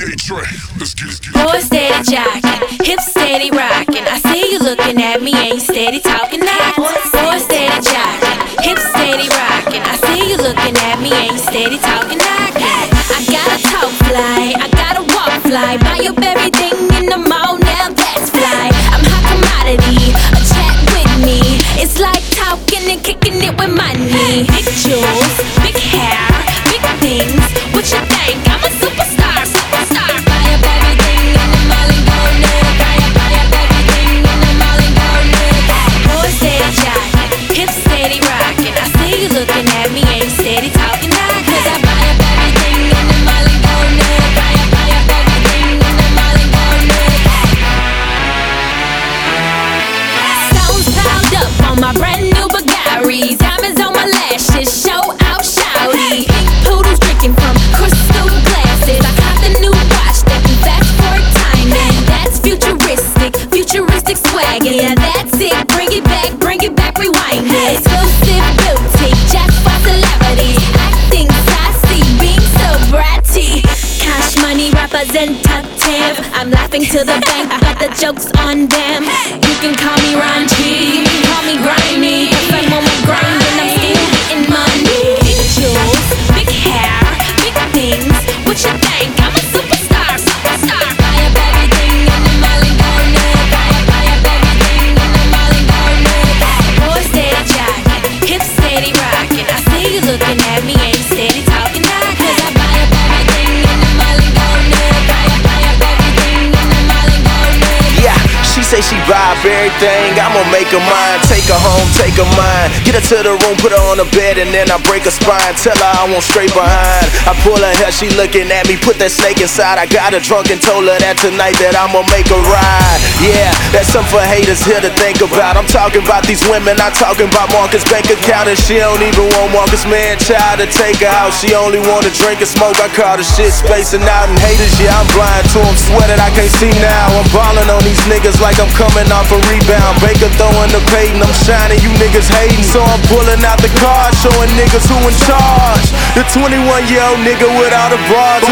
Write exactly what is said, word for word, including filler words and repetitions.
D A Trey, let's get it. Boy steady jocking, hips steady rocking. I see you looking at me, ain't steady talking that. Boy steady jocking, hips steady rocking. I see you looking at me, ain't steady talking that. I gotta talk fly, I gotta walk fly. Buy up everything in the mall, now that's fly. I'm hot commodity, a chat with me. It's like talking and kicking it with money. Big jewels, big hair, big things. What you think? I'm a superstar, superstar. Buy up everything in the mall and go nuts. Buy up, buy up everything in the mall and go nuts. Boy steady jocking, hips steady rocking. I see you looking at me, ain't steady talking that. Cause I buy up everything in the mall and go nuts. Buy up, buy up everything in the mall and go nuts. Stones piled up on my brand new Bulgaris. Diamonds on my lashes, show out shouty. Pink poodles drinking from crystal glasses. I got the new watch that can fast forward timing. That's futuristic, futuristic swagger. Yeah, that's it. Bring it back, bring it back, rewind it. Exclusive boutique, just for celebrities. Acting sassy, being so bratty. Cash money representative. I'm laughing to the bank, but the joke's on them. You can call me Ron G, you can call me Grimy. Cause I'm on my grind and I'm still getting money. Big jewels, big hair, big things. What you think? I'm a superstar, superstar. Buy up everything in the mall and go nuts. Buy up, buy up everything in the mall and go nuts. Boy steady jocking, hips steady rocking. I see you looking at me, ain't steady talking that. Cause I buy up everything in the mall and go nuts. Buy up, buy up everything in the mall and go nuts. Yeah, she say she buy up everything, I'ma make her mine. Take her home, take her mine. Get her to the room, put her on the bed, and then I break her spine. Tell her I want straight behind. I pull her hair, she looking at me, put that snake inside. I got her drunk and told her that tonight that I'ma make her ride. Yeah, that's something for haters here to think about. I'm talking about these women, not talking about Marcus' bank account. And she don't even want Marcus' man child to take her out. She only wanna drink and smoke. I call the shit spacing out. And haters, yeah, I'm blind to them, swear that I can't see now. I'm ballin' on these niggas like I'm coming off a rebound. Baker throwing the Peyton, I'm shining, you niggas hating. So I'm pulling out the card, showing niggas who in charge. The twenty-one year old nigga with all the bras.